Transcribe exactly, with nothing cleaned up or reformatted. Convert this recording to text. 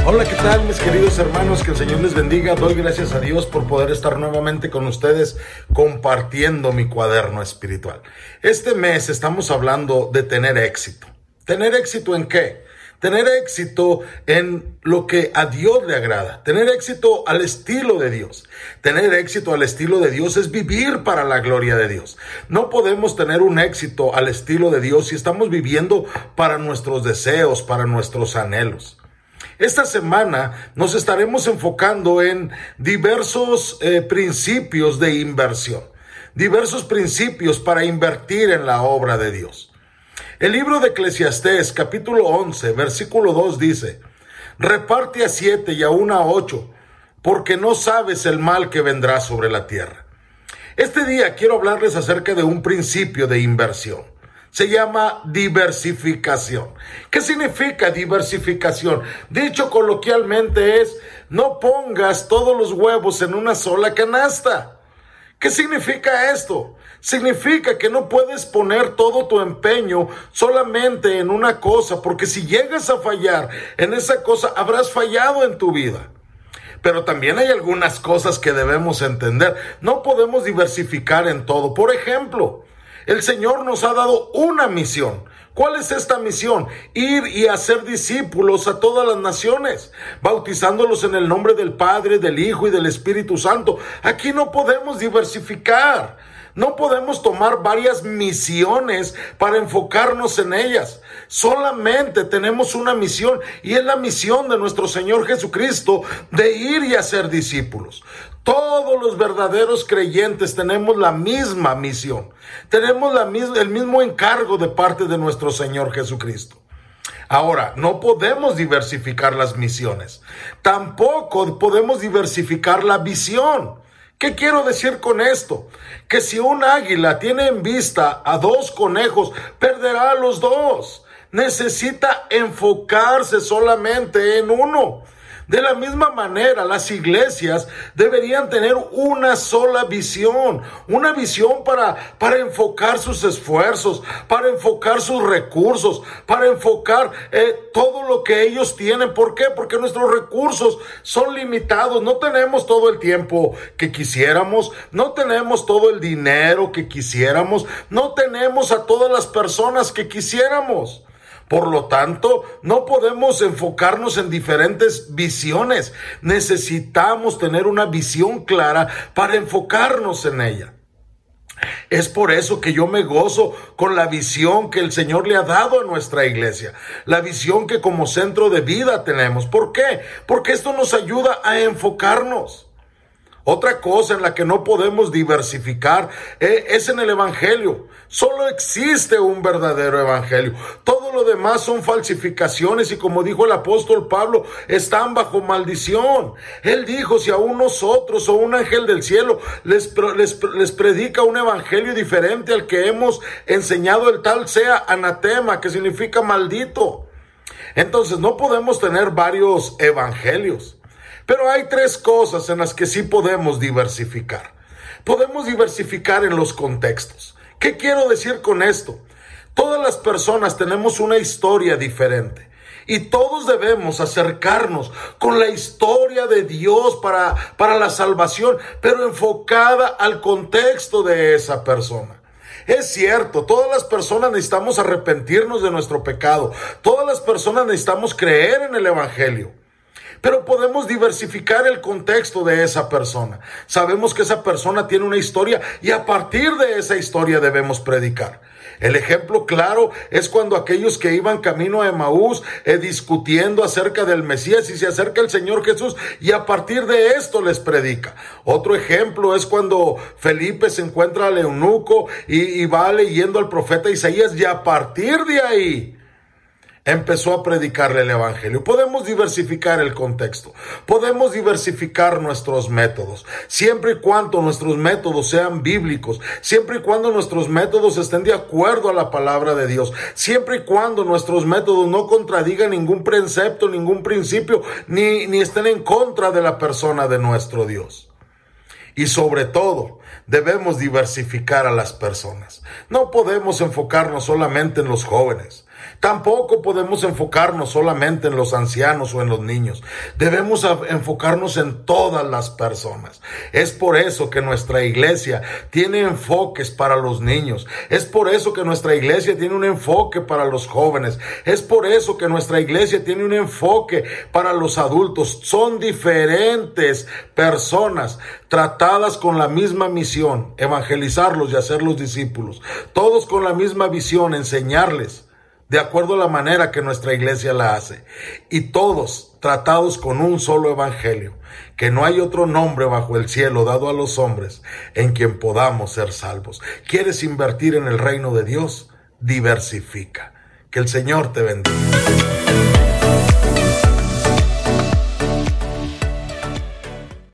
Hola, ¿qué tal mis queridos hermanos? Que el Señor les bendiga. Doy gracias a Dios por poder estar nuevamente con ustedes compartiendo mi cuaderno espiritual. Este mes estamos hablando de tener éxito. ¿Tener éxito en qué? Tener éxito en lo que a Dios le agrada. Tener éxito al estilo de Dios. Tener éxito al estilo de Dios es vivir para la gloria de Dios. No podemos tener un éxito al estilo de Dios si estamos viviendo para nuestros deseos, para nuestros anhelos. Esta semana nos estaremos enfocando en diversos eh, principios de inversión, diversos principios para invertir en la obra de Dios. El libro de Eclesiastés, capítulo once, versículo dos dice: reparte a siete y aún a ocho, porque no sabes el mal que vendrá sobre la tierra. Este día quiero hablarles acerca de un principio de inversión. Se llama diversificación. ¿Qué significa diversificación? Dicho coloquialmente es: no pongas todos los huevos en una sola canasta. ¿Qué significa esto? Significa que no puedes poner todo tu empeño solamente en una cosa, porque si llegas a fallar en esa cosa, habrás fallado en tu vida. Pero también hay algunas cosas que debemos entender. No podemos diversificar en todo. Por ejemplo, el Señor nos ha dado una misión. ¿Cuál es esta misión? Ir y hacer discípulos a todas las naciones, bautizándolos en el nombre del Padre, del Hijo y del Espíritu Santo. Aquí no podemos diversificar. No podemos tomar varias misiones para enfocarnos en ellas. Solamente tenemos una misión, y es la misión de nuestro Señor Jesucristo de ir y hacer discípulos. Todos los verdaderos creyentes tenemos la misma misión. Tenemos la mis- el mismo encargo de parte de nuestro Señor Jesucristo. Ahora, no podemos diversificar las misiones. Tampoco podemos diversificar la visión. ¿Qué quiero decir con esto? Que si un águila tiene en vista a dos conejos, perderá a los dos. Necesita enfocarse solamente en uno. De la misma manera, las iglesias deberían tener una sola visión, una visión para, para enfocar sus esfuerzos, para enfocar sus recursos, para enfocar eh, todo lo que ellos tienen. ¿Por qué? Porque nuestros recursos son limitados. No tenemos todo el tiempo que quisiéramos, no tenemos todo el dinero que quisiéramos, no tenemos a todas las personas que quisiéramos. Por lo tanto, no podemos enfocarnos en diferentes visiones. Necesitamos tener una visión clara para enfocarnos en ella. Es por eso que yo me gozo con la visión que el Señor le ha dado a nuestra iglesia, la visión que como centro de vida tenemos. ¿Por qué? Porque esto nos ayuda a enfocarnos. Otra cosa en la que no podemos diversificar eh, es en el evangelio. Solo existe un verdadero evangelio. Todo lo demás son falsificaciones, y como dijo el apóstol Pablo, están bajo maldición. Él dijo: si aún nosotros o un ángel del cielo les, les, les predica un evangelio diferente al que hemos enseñado, el tal sea anatema, que significa maldito. Entonces no podemos tener varios evangelios. Pero hay tres cosas en las que sí podemos diversificar. Podemos diversificar en los contextos. ¿Qué quiero decir con esto? Todas las personas tenemos una historia diferente, y todos debemos acercarnos con la historia de Dios para, para la salvación, pero enfocada al contexto de esa persona. Es cierto, todas las personas necesitamos arrepentirnos de nuestro pecado. Todas las personas necesitamos creer en el evangelio. Pero podemos diversificar el contexto de esa persona. Sabemos que esa persona tiene una historia, y a partir de esa historia debemos predicar. El ejemplo claro es cuando aquellos que iban camino a Emaús eh, discutiendo acerca del Mesías, y se acerca el Señor Jesús y a partir de esto les predica. Otro ejemplo es cuando Felipe se encuentra al eunuco y, y va leyendo al profeta Isaías, y a partir de ahí empezó a predicarle el evangelio. Podemos diversificar el contexto. Podemos diversificar nuestros métodos. Siempre y cuando nuestros métodos sean bíblicos. Siempre y cuando nuestros métodos estén de acuerdo a la palabra de Dios. Siempre y cuando nuestros métodos no contradigan ningún precepto, ningún principio, ni, ni estén en contra de la persona de nuestro Dios. Y sobre todo, debemos diversificar a las personas. No podemos enfocarnos solamente en los jóvenes. Tampoco podemos enfocarnos solamente en los ancianos o en los niños. Debemos enfocarnos en todas las personas. Es por eso que nuestra iglesia tiene enfoques para los niños. Es por eso que nuestra iglesia tiene un enfoque para los jóvenes. Es por eso que nuestra iglesia tiene un enfoque para los adultos. Son diferentes personas tratadas con la misma misión, evangelizarlos y hacerlos discípulos. Todos con la misma visión, enseñarles de acuerdo a la manera que nuestra iglesia la hace. Y todos tratados con un solo evangelio, que no hay otro nombre bajo el cielo dado a los hombres en quien podamos ser salvos. ¿Quieres invertir en el reino de Dios? Diversifica. Que el Señor te bendiga.